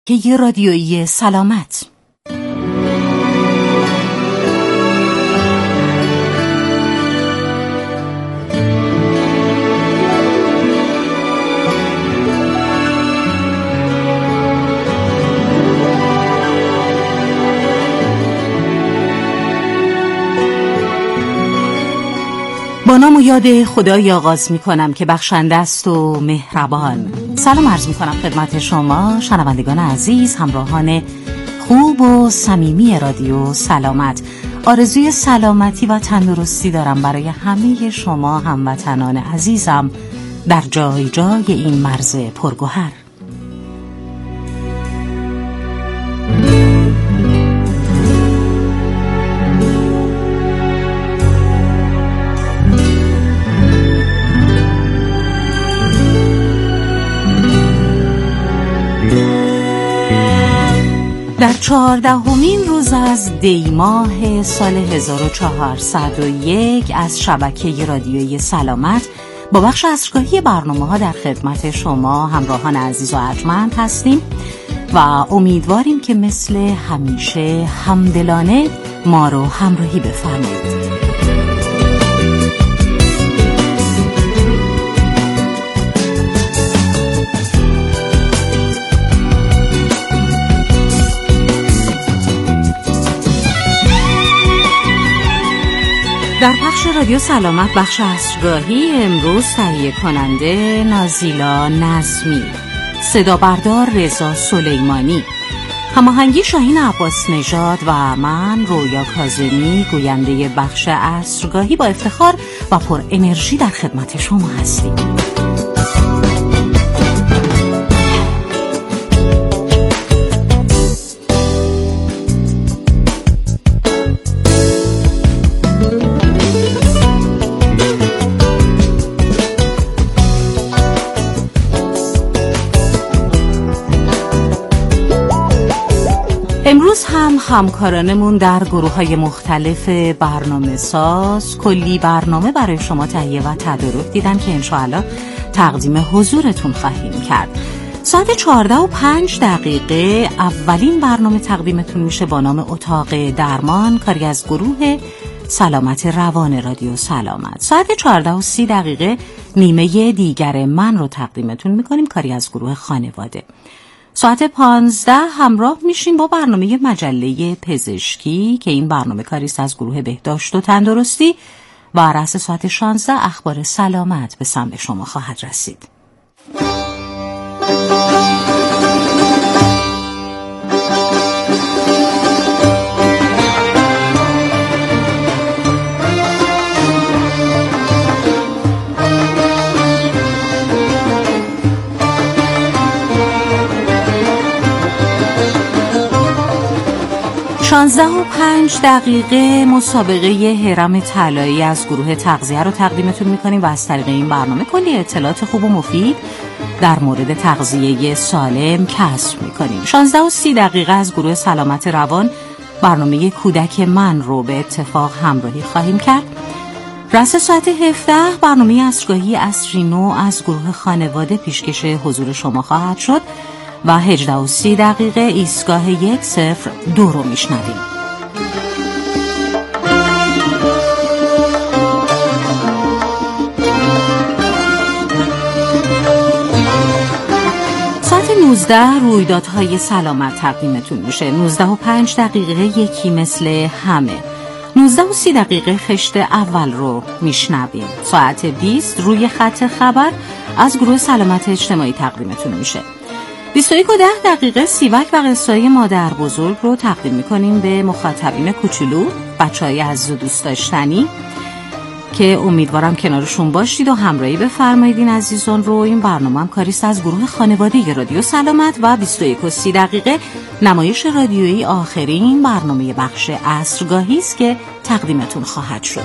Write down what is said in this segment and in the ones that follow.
که رادیویی سلامت. با نام و یاد خدای آغاز می کنم که بخشنده است و مهربان. سلام عرض می کنم خدمت شما شنوندگان عزیز، همراهان خوب و صمیمی رادیو سلامت. آرزوی سلامتی و تندرستی دارم برای همه شما هموطنان عزیزم در جای جای این مرز پرگوهر. در 14مین روز از دی ماه سال 1401 از شبکه رادیویی سلامت با بخش عصرگاهی برنامه‌ها در خدمت شما همراهان عزیز و ارجمند هستیم و امیدواریم که مثل همیشه همدلانه ما رو همراهی بفرمایید. در پخش رادیو سلامت بخش عصرگاهی امروز تهیه کننده نازیلا نظمی، صدا بردار رضا سلیمانی، هماهنگی شاهین عباس نژاد و من رویا کاظمی گوینده بخش عصرگاهی با افتخار و پر انرژی در خدمت شما هستیم. امروز هم همکارانمون در گروه‌های مختلف برنامه ساز کلی برنامه برای شما تهیه و تدارک دیدن که انشاءالله تقدیم حضورتون خواهیم کرد. ساعت 14:05 اولین برنامه تقدیمتون میشه با نام اتاق درمان، کاری از گروه سلامت روان رادیو سلامت. ساعت 14:30 نیمه دیگر من رو تقدیمتون میکنیم، کاری از گروه خانواده. ساعت 15 همراه میشیم با برنامه مجله پزشکی که این برنامه کاریست از گروه بهداشت و تندرستی و رأس ساعت 16 اخبار سلامت به سمع شما خواهد رسید. و 5 مسابقه هرم طلایی از گروه تغذیه رو تقدیمتون میکنیم و از طریق این برنامه کلی اطلاعات خوب و مفید در مورد تغذیه سالم کسب میکنیم. 16:30 از گروه سلامت روان برنامه کودک من رو به اتفاق همراهی خواهیم کرد. رأس ساعت 17 برنامه عصرگاهی عصری نو از گروه خانواده پیشکش حضور شما خواهد شد و 18:30 ایستگاه 102 رو میشنویم. ساعت 19 رویدادهای سلامت تقدیمتون میشه. 19:05 یکی مثل همه. 19:30 خشت اول رو میشنویم. ساعت 20 روی خط خبر از گروه سلامت اجتماعی تقدیمتون میشه. 21:10 سیوک و قصه‌های مادر بزرگ رو تقدیم میکنیم به مخاطبین کوچولو، بچه‌های عزیز و دوست داشتنی که امیدوارم کنارشون باشید و همراهی بفرمایید این عزیزان رو. این برنامه هم کاریست از گروه خانواده رادیو سلامت و 21:30 نمایش رادیویی آخرین برنامه بخش عصرگاهی است که تقدیمتون خواهد شد.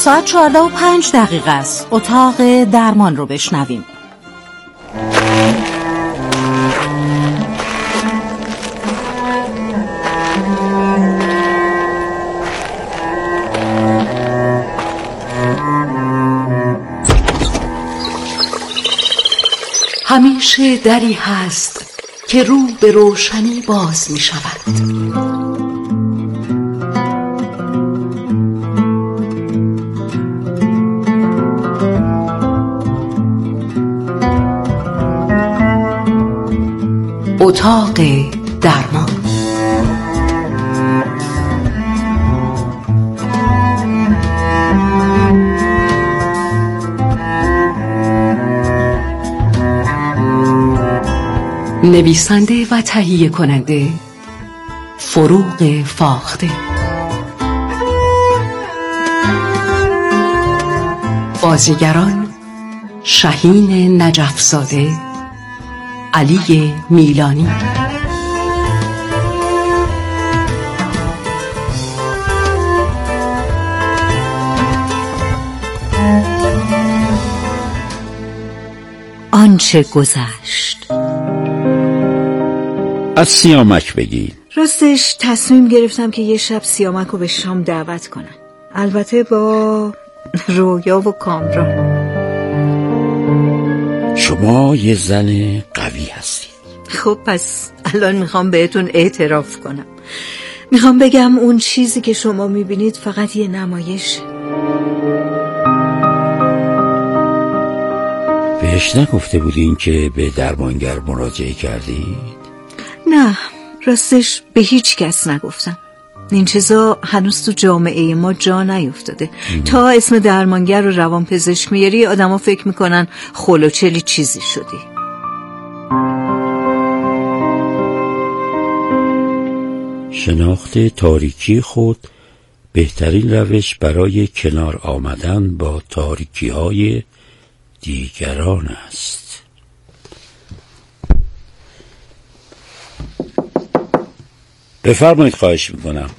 ساعت 14:05 است. اتاق درمان رو بشنویم. همیشه دری هست که رو به روشنی باز می شود. اتاق درمان. نویسنده و تهیه کننده فروغ فاخته. بازیگران شاهین نجفزاده، علی میلانی. آنچه گذشت. از سیامک بگی. راستش تصمیم گرفتم که یه شب سیامک رو به شام دعوت کنم، البته با رویا و کامران. شما یه زن قوی هستید. خب پس الان میخوام بهتون اعتراف کنم. میخوام بگم اون چیزی که شما میبینید فقط یه نمایشه. بهش نگفته بودین که به درمانگر مراجعه کردید؟ نه، راستش به هیچ کس نگفتم. این چیزا هنوز تو جامعه ما جا نیفتاده. تا اسم درمانگر و روانپزشک میاری آدما فکر میکنن خلوچلی چیزی شدی. شناخت تاریکی خود بهترین روش برای کنار آمدن با تاریکی‌های دیگران است. بفرمایید، خواهش میکنم.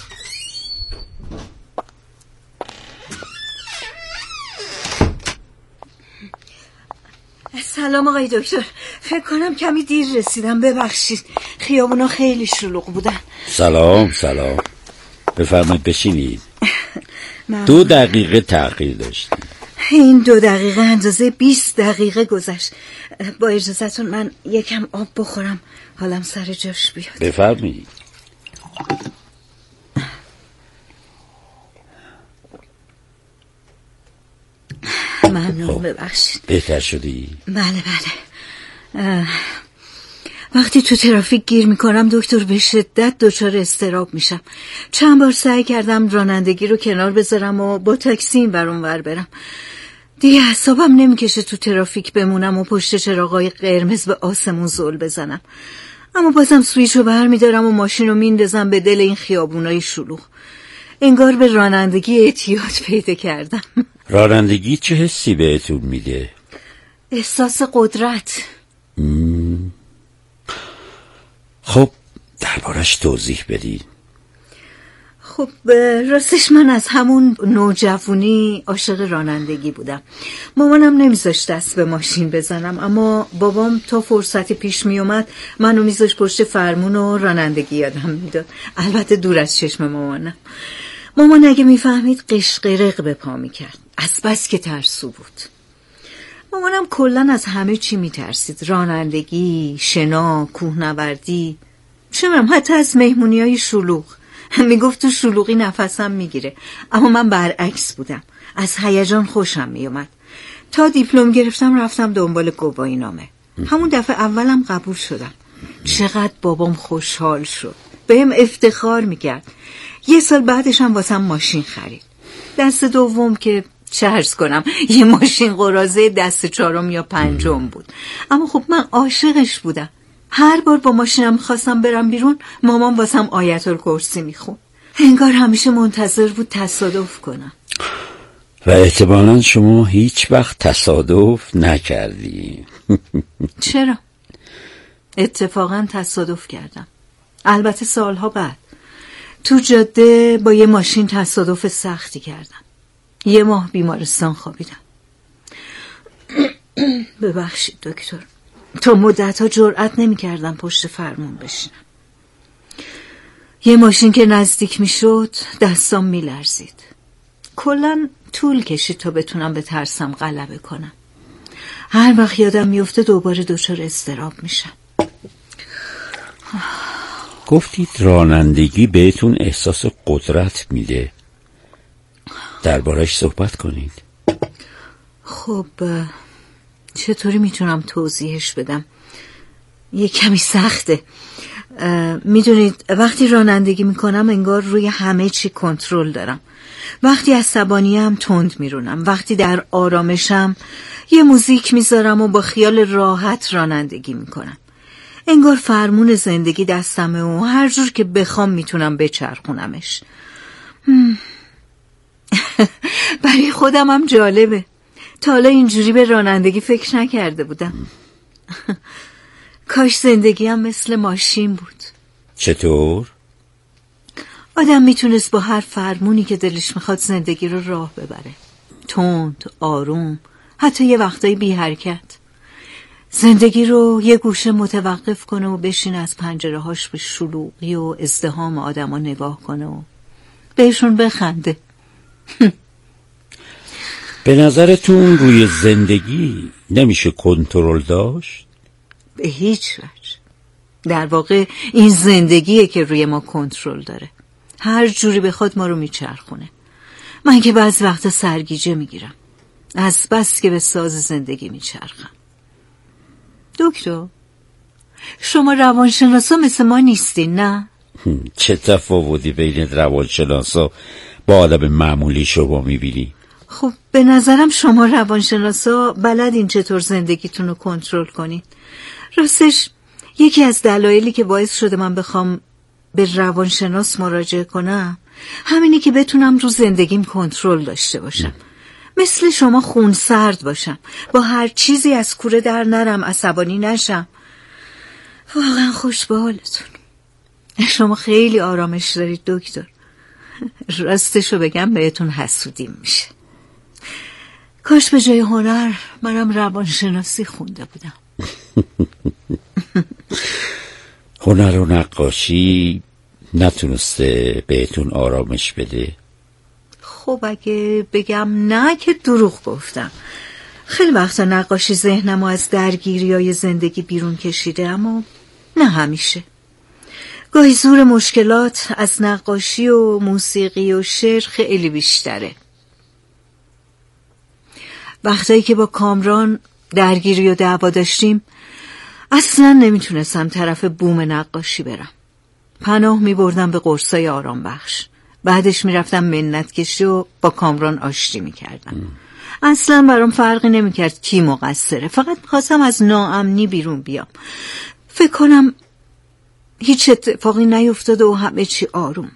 سلام آقای دکتر، فکر کنم کمی دیر رسیدم، ببخشید، خیابونا خیلی شلوغ بودن. سلام. بفرمایید بشینید. 2 دقیقه تأخیر داشتیم. این 2 دقیقه اندازه 20 دقیقه گذشت. با اجازهتون من یکم آب بخورم حالم سر جاش بیاد. بفرمایید. ممنون، ببخشید. بهتر شدی؟ بله. وقتی تو ترافیک گیر میکنم دکتر به شدت دچار اضطراب میشم. چند بار سعی کردم رانندگی رو کنار بذارم و با تاکسی این ور اون ور برم. دیگه اعصابم نمیکشه تو ترافیک بمونم و پشت چراغای قرمز به آسمون زل بزنم. اما بازم سویچو برمیدارم و ماشین رو میندازم به دل این خیابونای شلوغ. انگار به رانندگی اعتیاد پیدا کردم. رانندگی چه حسی بهتون میده؟ احساس قدرت. خب دربارش توضیح بدید. خب راستش من از همون نوجوانی عاشق رانندگی بودم. مامانم نمیذاشت دست به ماشین بزنم، اما بابام تا فرصتی پیش میومد منو میذاشت پشت فرمون و رانندگی یادم میداد، البته دور از چشم مامانم. مامان اگه میفهمید قشقرق به پا میکرد، از بس که ترسو بود. مامانم کلن از همه چی میترسید، رانندگی، شنا، کوهنوردی، چه می‌دونم حتی از مهمونیای شلوغ. میگفت تو شلوغی نفسم میگیره، اما من برعکس بودم، از هیجان خوشم میومد. تا دیپلم گرفتم رفتم دنبال گواهی نامه. همون دفعه اولم قبول شدم. چقدر بابام خوشحال شد، بهم افتخار میکرد. 1 سال بعدش هم واسم ماشین خرید. دست دوم که چه عرض کنم، یه ماشین قراضه دست 4 یا 5 بود، اما خب من عاشقش بودم. هر بار با ماشینم خواستم برم بیرون مامان واسم آیت الکرسی میخون. انگار همیشه منتظر بود تصادف کنم. و احتمالاً شما هیچ وقت تصادف نکردی. چرا؟ اتفاقا تصادف کردم، البته سالها بعد. تو جاده با یه ماشین تصادف سختی کردم. 1 ماه بیمارستان خوابیدم. ببخشید دکتر، تا مدت‌ها جرئت نمی‌کردم پشت فرمون بشینم. یه ماشین که نزدیک میشد دستام میلرزید. کلاً طول کشید تا بتونم به ترسم غلبه کنم. هر وقت یادم میفته دوباره دچار اضطراب میشم. گفتید رانندگی بهتون احساس قدرت میده، دربارش صحبت کنید. خب چطوری میتونم توضیحش بدم؟ یه کمی سخته. میدونید وقتی رانندگی میکنم انگار روی همه چی کنترل دارم. وقتی عصبانیم تند میرونم، وقتی در آرامشم یه موزیک میذارم و با خیال راحت رانندگی میکنم. انگار فرمون زندگی دستمه و هر جور که بخوام میتونم بچرخونمش. برای خودم هم جالبه، تا حالا اینجوری به رانندگی فکر نکرده بودم. کاش زندگی هم مثل ماشین بود. چطور؟ آدم میتونست با هر فرمونی که دلش میخواد زندگی رو راه ببره، تند، آروم، حتی یه وقتایی بی حرکت. زندگی رو یه گوشه متوقف کنه و بشینه از پنجره‌هاش به شلوغی و ازدحام آدما نگاه کنه و بهشون بخنده. به نظرتون روی زندگی نمیشه کنترل داشت؟ به هیچ وجه. در واقع این زندگیه که روی ما کنترل داره. هر جوری بخواد ما رو میچرخونه. من که بعض وقتا سرگیجه میگیرم از بس که به ساز زندگی میچرخم. دکتر، شما روانشناسا مثل ما نیستین نه؟ چه تفاوتی بین روانشناسا با آدم معمولی شما میبینی؟ خب به نظرم شما روانشناسا بلدین چطور زندگیتون رو کنترل کنین. راستش یکی از دلایلی که باعث شده من بخوام به روانشناس مراجعه کنم همینی که بتونم رو زندگیم کنترل داشته باشم. مثل شما خونسرد باشم، با هر چیزی از کوره در نرم، عصبانی نشم. واقعا خوش به حالتون. شما خیلی آرامش دارید دکتر. راستشو بگم بهتون حسودیم میشه. کاش به جای هنر منم روانشناسی خونده بودم. هنر و نقاشی نتونسته بهتون آرامش بده؟ خب اگه بگم نه که دروغ گفتم. خیلی وقتا نقاشی ذهنمو از درگیریای زندگی بیرون کشیده، اما نه همیشه. گاهی زور مشکلات از نقاشی و موسیقی و شعر خیلی بیشتره. وقتایی که با کامران درگیری و دعوا داشتیم اصلا نمیتونستم طرف بوم نقاشی برم. پناه میبردم به قرصای آرام بخش. بعدش میرفتم منت کشی و با کامران آشتی میکردم. اصلا برام فرقی نمیکرد کی مقصره، فقط میخواستم از ناامنی بیرون بیام. فکر کنم هیچ اتفاقی نیفتاده و همه چی آرومه.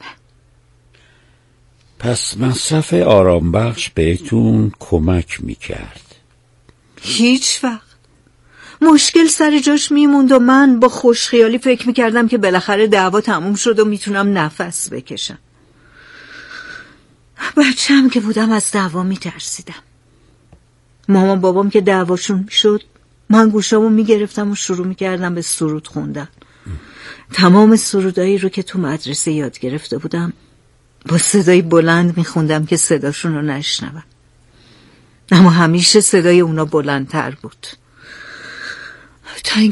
پس مصرف آرام بخش بهتون کمک میکرد؟ هیچ وقت. مشکل سر جاش میموند و من با خوشخیالی فکر میکردم که بالاخره دعوا تموم شد و میتونم نفس بکشم. بچه‌م که بودم از دعوا میترسیدم. مامان بابام که دعواشون میشد من گوشامو میگرفتم و شروع میکردم به سرود خوندن. تمام سرودایی رو که تو مدرسه یاد گرفته بودم با صدای بلند میخوندم که صداشون رو نشنوم. اما همیشه صدای اونا بلندتر بود. تا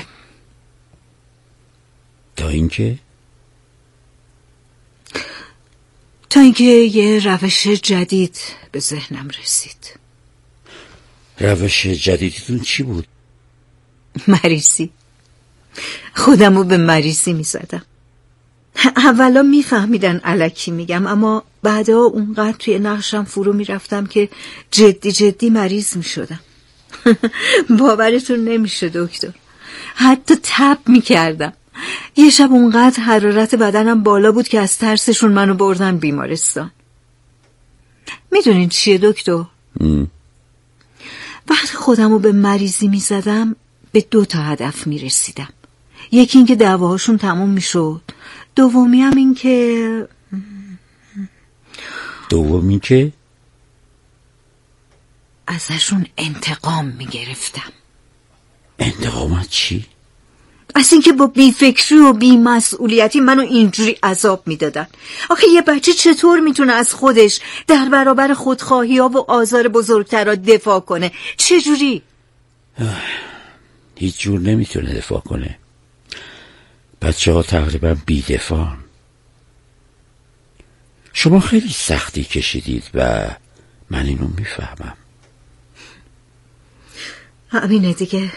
اینکه یه روش جدید به ذهنم رسید. روش جدیدتون چی بود؟ مریضی. خودمو به مریضی میزدم. اولا میفهمیدن الکی میگم، اما بعدا اونقدر توی نقشم فرو میرفتم که جدی مریض میشدم. باورتون نمیشه دکتر، حتی تب میکردم. یه شب اونقدر حرارت بدنم بالا بود که از ترسشون منو بردن بیمارستان. میدونین چیه دکتر؟ وقتی خودمو به مریضی میزدم به 2 هدف میرسیدم. یکی این که دعواهاشون تموم میشد، دومی که ازشون انتقام میگرفتم. انتقام چی؟ از اینکه با بیفکری و بی‌مسئولیتی منو اینجوری عذاب میدادن. آخه یه بچه چطور میتونه از خودش در برابر خودخواهی ها و آزار بزرگترها دفاع کنه؟ چجوری؟ هیچ جور نمیتونه دفاع کنه. بچه ها تقریبا بی‌دفاعن. شما خیلی سختی کشیدید و من اینو میفهمم. همینه دیگه.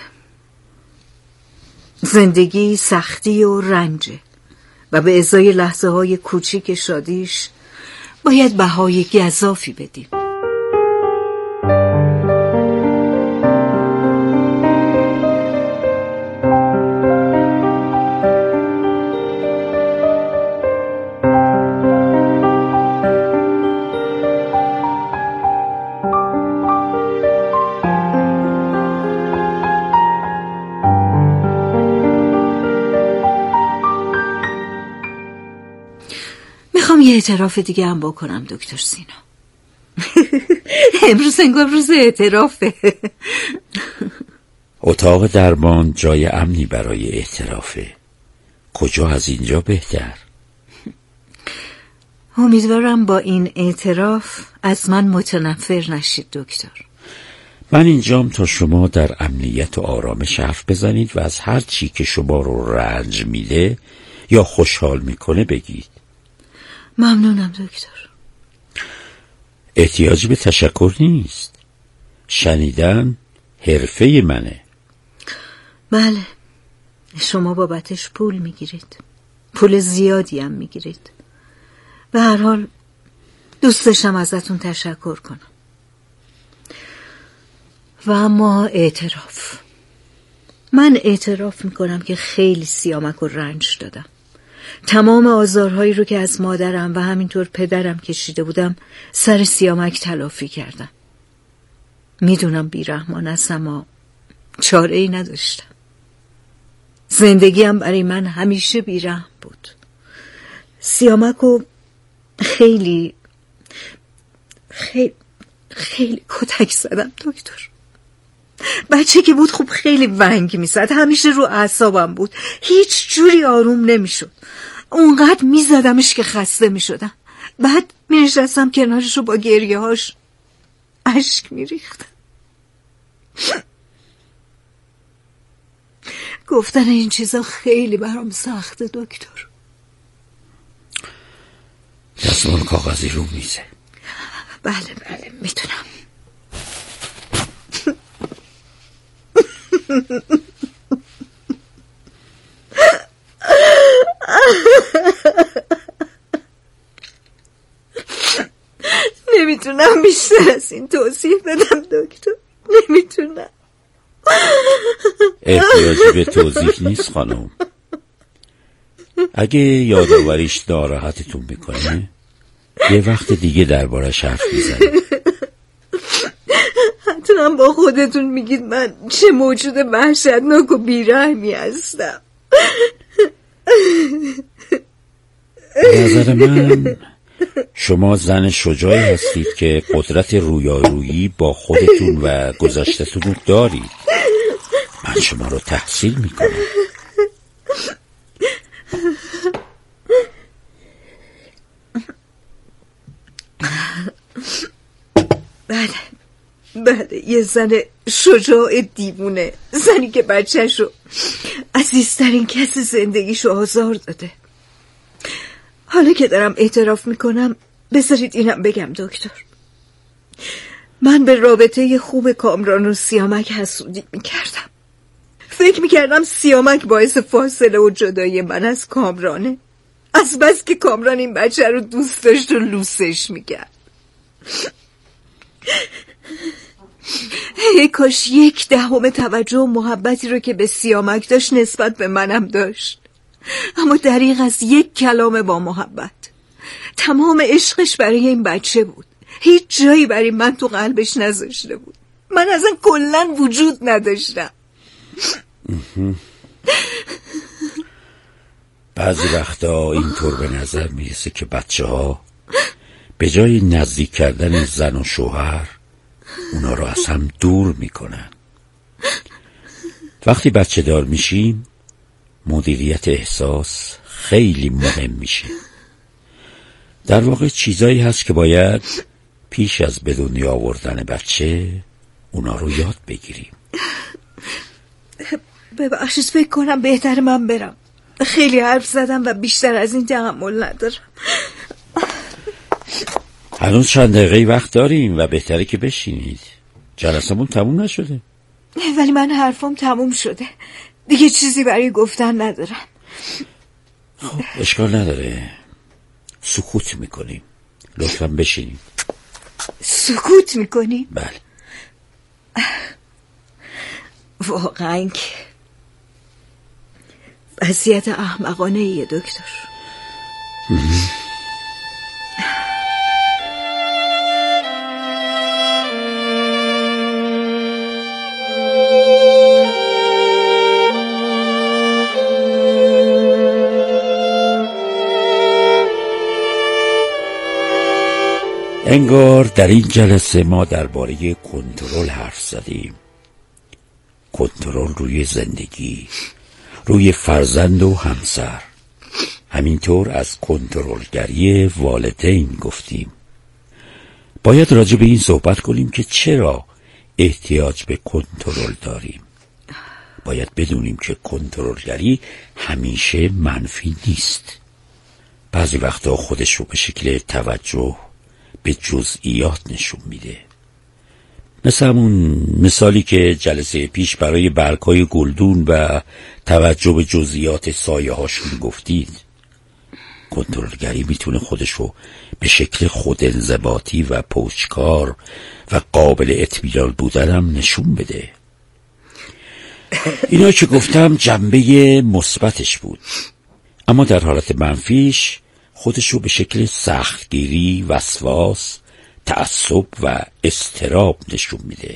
زندگی سختی و رنجه و به ازای لحظه های کوچیک شادیش باید بهای گزافی بدیم. میخوام یه اعتراف دیگه هم بکنم دکتر سینا. امروز انگار روز اعترافه. اتاق درمان جای امنی برای اعترافه. کجا از اینجا بهتر؟ امیدوارم با این اعتراف از من متنفر نشید دکتر. من اینجام تا شما در امنیت و آرامش حرف بزنید و از هر چی که شما رو رنج میده یا خوشحال میکنه بگید. ممنونم دکتر. احتیاجی به تشکر نیست. شنیدن حرفه منه. بله، شما بابتش پول میگیرید، پول زیادی هم میگیرید. به هر حال دوست داشتم ازتون تشکر کنم. و اما اعتراف، من اعتراف میکنم که خیلی سیامک و رنج دادم. تمام آزارهایی رو که از مادرم و همینطور پدرم کشیده بودم سر سیامک تلافی کردم. میدونم بیرحمان هستم و چاره ای نداشتم. زندگیم برای من همیشه بیرحم بود. سیامکو خیلی کتک زدم دکتر. بچه که بود خوب خیلی ونگ میزد، همیشه رو اعصابم بود، هیچ جوری آروم نمیشد. اونقدر میزدمش که خسته میشدم. بعد مینشستم کنارش رو با گریه هاش اشک میریختم. گفتن این چیزا خیلی برام سخته دکتر. دستمال کاغذی رو میزه. بله میتونم. نمیتونم بیشتر از این توضیح بدم دکتر، نمیتونم. احتیاجی به توضیح نیست خانم. اگه یادآوریش ناراحتتون میکنه یه وقت دیگه دربارش حرف میزنیم. حتما با خودتون میگید من چه موجود وحشتناک و بیرحمی هستم. به نظر من شما زن شجاعی هستید که قدرت رویارویی با خودتون و گذشته‌تون رو دارید. من شما رو تحسین میکنم. بله یه زن شجاع دیوونه، زنی که بچه‌شو عزیزترین کس زندگیشو آزار داده. حالا که دارم اعتراف میکنم بذارید اینم بگم دکتر. من به رابطه خوب کامران و سیامک حسودی میکردم. فکر میکردم سیامک باعث فاصله و جدایی من از کامرانه، از بس که کامران این بچه رو دوست داشت و لوسش میکرد. ای کاش 1/10 توجه و محبتی رو که به سیامک داشت نسبت به منم داشت. اما دریغ از یک کلام با محبت. تمام عشقش برای این بچه بود، هیچ جایی برای من تو قلبش نذاشته بود. من اصلا کلن وجود نداشتم. بعضی وقتا اینطور به نظر میرسه که بچه ها به جای نزدیک کردن زن و شوهر اونا رو از هم دور میکنن. وقتی بچه دار میشیم مدیریت احساس خیلی مهم میشه. در واقع چیزایی هست که باید پیش از به دنیا آوردن بچه اونا رو یاد بگیریم. ببخشید فکر کنم بهتر من برم. خیلی حرف زدم و بیشتر از این تحمل ندارم. هنوز چند دقیقه وقت داریم و بهتره که بشینید. جلسمون تموم نشده. ولی من حرفم تموم شده. دیگه چیزی برای گفتن ندارم. خب اشکال نداره. سکوت میکنیم. لطفاً بشینید. سکوت میکنیم؟ بله. واقعا که وضعیت احمقانه ایه دکتر. انگار در این جلسه ما درباره کنترل حرف زدیم. کنترل روی زندگی، روی فرزند و همسر. همینطور از کنترلگری والدین گفتیم. باید راجع به این صحبت کنیم که چرا احتیاج به کنترل داریم. باید بدونیم که کنترلگری همیشه منفی نیست. بعضی وقتا خودش رو به شکل توجه به جزئیات نشون میده. مثل همون مثالی که جلسه پیش برای برگ‌های گلدون و توجه به جزئیات سایه هاشون گفتید. کنترلگری میتونه خودش رو به شکل خودانضباطی و پشتکار و قابل اطمینان بودن هم نشون بده. اینا که گفتم جنبه مثبتش بود، اما در حالت منفیش خودش رو به شکل سختگیری، وسواس، تعصب و اضطراب نشون میده.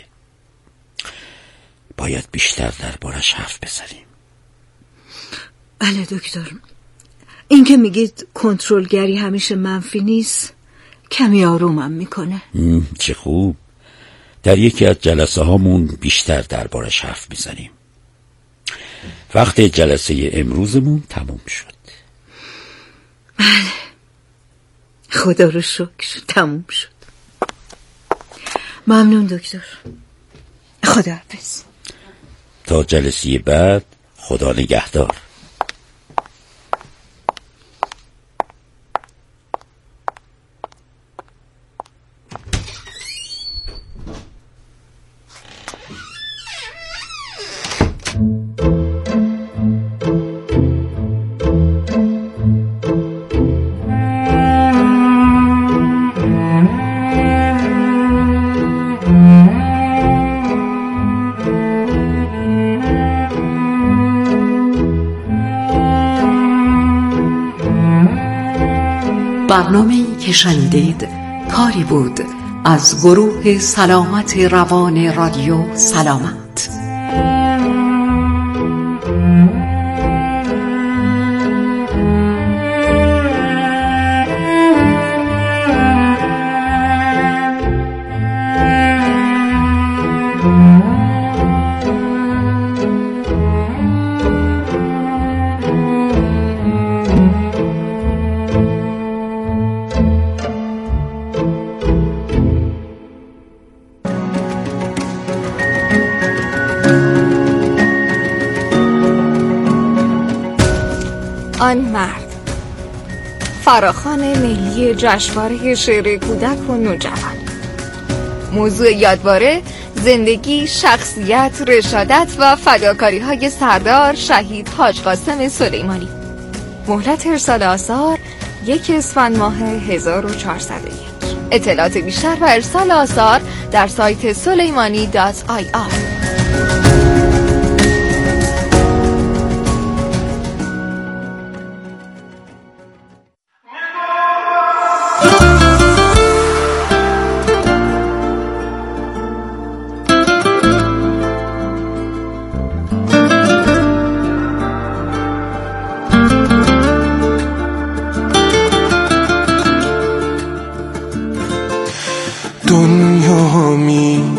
باید بیشتر دربارش حرف بزنیم. بله دکتر، این که میگید کنترلگری همیشه منفی نیست کمی آرومم میکنه. چه خوب. در یکی از جلسه هامون بیشتر دربارش حرف میزنیم. وقت جلسه امروزمون تموم شد. بله، خدا رو شکر تموم شد. ممنون دکتر. خداحافظ. تا جلسه بعد، خدا نگهدار. برنامه‌ای که شنیدید کاری بود از گروه سلامت روان رادیو سلامت. آن مرد، فراخوان ملی جشنواره شعر کودک و نوجوان. موضوع یادواره: زندگی، شخصیت، رشادت و فداکاری‌های سردار شهید حاج قاسم سلیمانی. مهلت ارسال آثار 1 اسفند ماه 1401. اطلاعات بیشتر و ارسال آثار در سایت suleimani.ir. دنیا می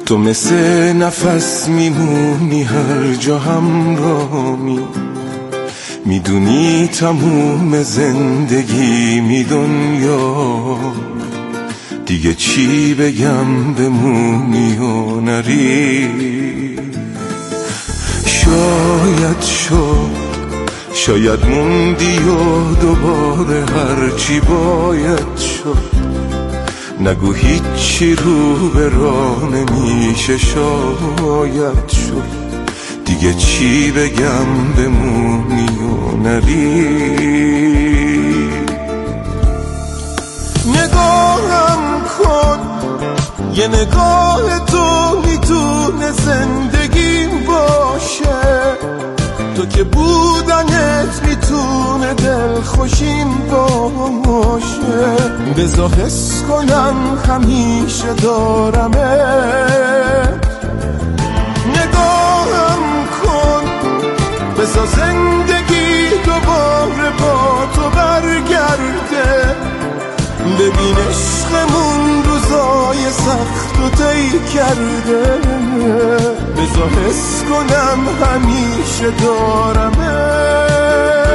تو مثل نفس میمونی هر جا همراهمی، میدونی تموم زندگی می دنیا، دیگه چی بگم بمونی و نری. شاید موندی و دوباره هرچی باید شد، نگو هیچی رو به راه نمیشه شاید شد، دیگه چی بگم بمونی و نری. نگاهم کن، یه نگاه تو میتونه زندگیم باشه، تو که بودنت میتونه دلخوشیم باشه. بذار حس کنم همیشه دارمت، نگاهم کن، بذار زندگی دوباره با تو برگرده. ببین عشقمون روزای سخت و طی کرده، بذار حس کنم همیشه دارمت.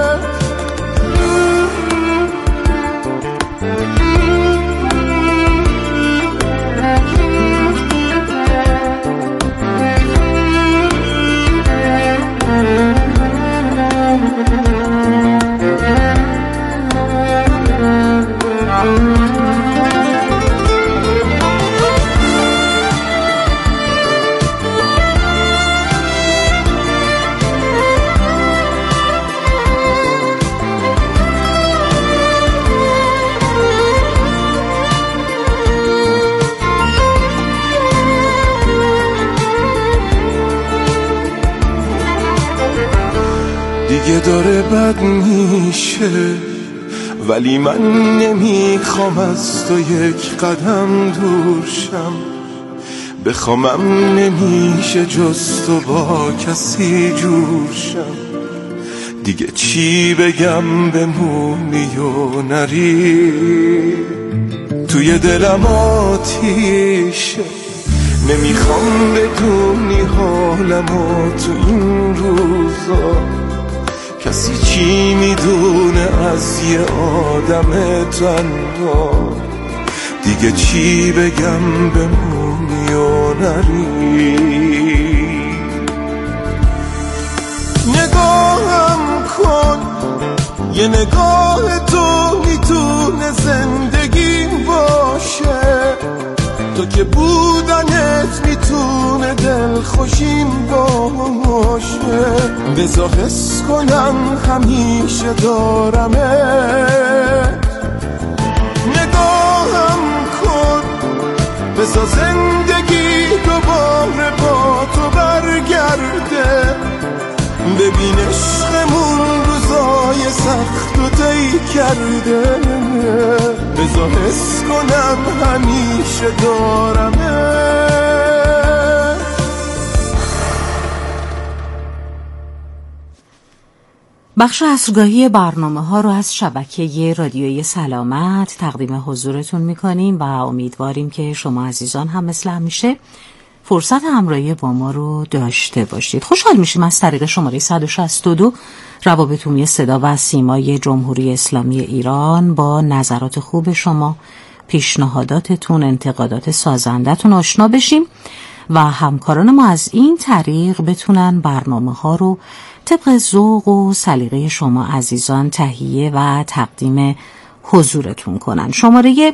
دیگه داره بد میشه، ولی من نمیخوام از تو یک قدم دور شم. بخوامم نمیشه جز تو با کسی جور شم، دیگه چی بگم بمونی و نری. توی دلم آتیشه، نمیخوام بدونی حالمو تو این روزا. کسی چی میدونه از یه آدم تنها، دیگه چی بگم بمونی و نری. نگاهم کن، یه نگاه تو میتونه زندگیم باشه، تو که بودنت میتونه دلخوشیم باشه. بذار حس کنم همیشه دارمت، نگاهم کن، بذار زندگی دوباره با تو برگرده. ببین عشقمون روزای سخت و طی کرده، بذار حس کنم همیشه دارمت. بخش عصرگاهی برنامه‌ها رو از شبکه رادیویی سلامت تقدیم حضورتون می‌کنیم و امیدواریم که شما عزیزان هم مثل همیشه فرصت همراهی با ما رو داشته باشید. خوشحال میشیم از طریق شماره 162 روابط عمومی صدا و سیمای جمهوری اسلامی ایران با نظرات خوب شما، پیشنهاداتتون، انتقادات سازندتون آشنا بشیم و همکاران ما از این طریق بتونن برنامه‌ها رو طبق ذوق و سلیقه شما عزیزان تهیه و تقدیم حضورتون کنن. شماره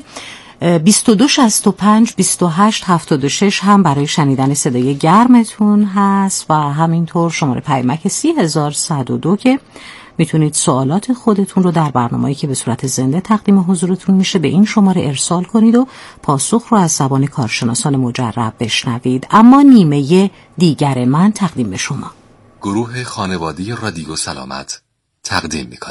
2265 2876 هم برای شنیدن صدای گرمتون هست و همینطور شماره پیامک 30102 که میتونید سوالات خودتون رو در برنامه‌ای که به صورت زنده تقدیم حضورتون میشه به این شماره ارسال کنید و پاسخ رو از زبان کارشناسان مجرب بشنوید. اما نیمه دیگر من تقدیم به شما. گروه خانوادی رادیو سلامت تقدیم می‌کند.